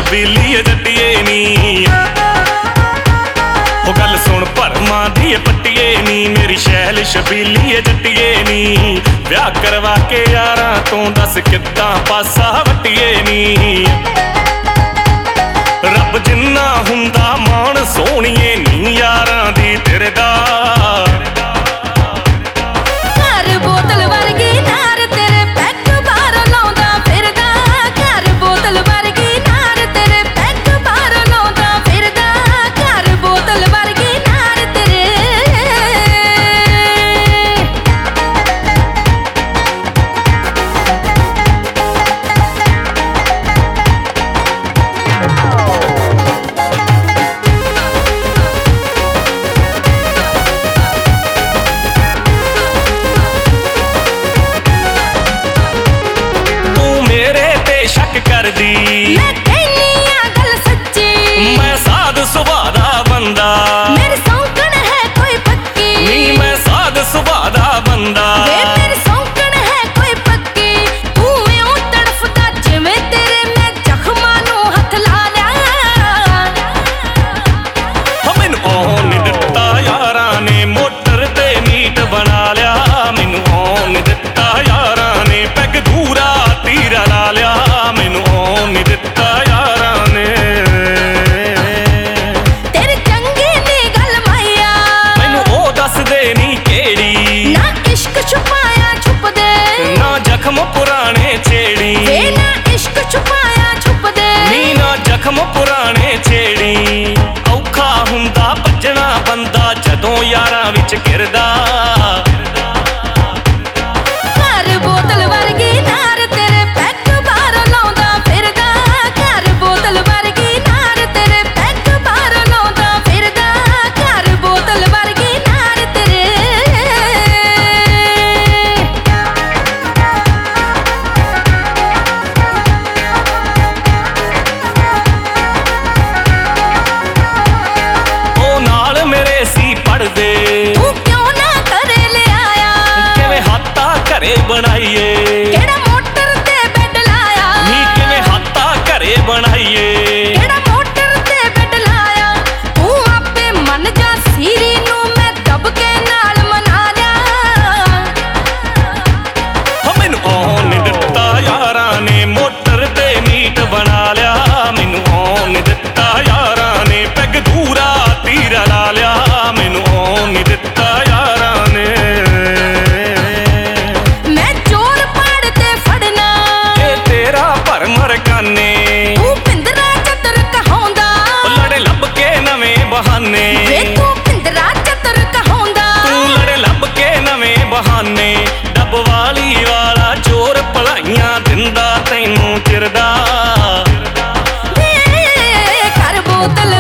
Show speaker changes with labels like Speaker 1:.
Speaker 1: छबीली जट्टिए नी ओ गल सुन भरमां दी पट्टिए नी मेरी शैल छबीली जट्टिए नी ब्याह करवा के यारां तों दस किद्दां पासा वट्टिए नी रब जिन्ना हुंदा मान सोहणीए नी यारां दी तेरे दा
Speaker 2: मैं कहनी आ गल सच्ची
Speaker 1: मैं साध सुभा दा बंदा
Speaker 2: मेरी सौंकन है कोई पक्की
Speaker 1: नी मैं साध सुभा दा बंदा
Speaker 2: मेरी सौंकन है कोई पक्की तू इउं तड़फदा जिवें तेरे मैं जख्मां नूं हथ ला लिया
Speaker 1: मैनू आउण नी दित्ता यारां ने मोटर ते मीट बना लिया मैनू आउण नी दित्ता यारां ने पैग दूरा तीरा ला लिया मैनू जख्म पुराने छेड़ी
Speaker 2: ना इश्क छुपाया छुप दे
Speaker 1: नी ना जख्म पुराने छेड़ी औखा हुंदा भजना बंदा जदों यारां विच घिरदा
Speaker 2: घर बोतल वर्गी नार तेरे पैक बाहरों लाउंदा फिरदा घर बोतल वर्गी नार तेरे पैक बाहरों लाउंदा फिरदा घर बोतल वर्गी नार तेरे
Speaker 1: तू
Speaker 2: क्यों ना करे ले आया
Speaker 1: किवें हाथा घरे बनाईए
Speaker 2: केड़ा मोटर ते बेड लाया
Speaker 1: नी किवें हाथा घरे बनाईए
Speaker 2: केड़ा मोटर ते बेड लाया तू आपे मन जा सीरी नूं मैं दब के नाल मना लिया
Speaker 1: मैनू आउण नी दित्ता यारां ने मोटर ते मीट बना लिया मैनू आउण नी दित्ता यारां ने पैग दूरा तीरा ला लिया मैनू आउण नी दित्ता यारां ने
Speaker 2: मैं चोर पाड़ ते फड़ना
Speaker 1: ये तेरा भरम रकाने
Speaker 2: तू पिंदरा चतर कहाउंदा
Speaker 1: लड़े लब के नवें बहाने
Speaker 2: वे तू पिंदरा चतर कहाउंदा
Speaker 1: तू लड़े लब के नवें बहाने डब वाली वाला चोर भलाइयां दिंदा तैनू चिरदा
Speaker 2: घर बोतल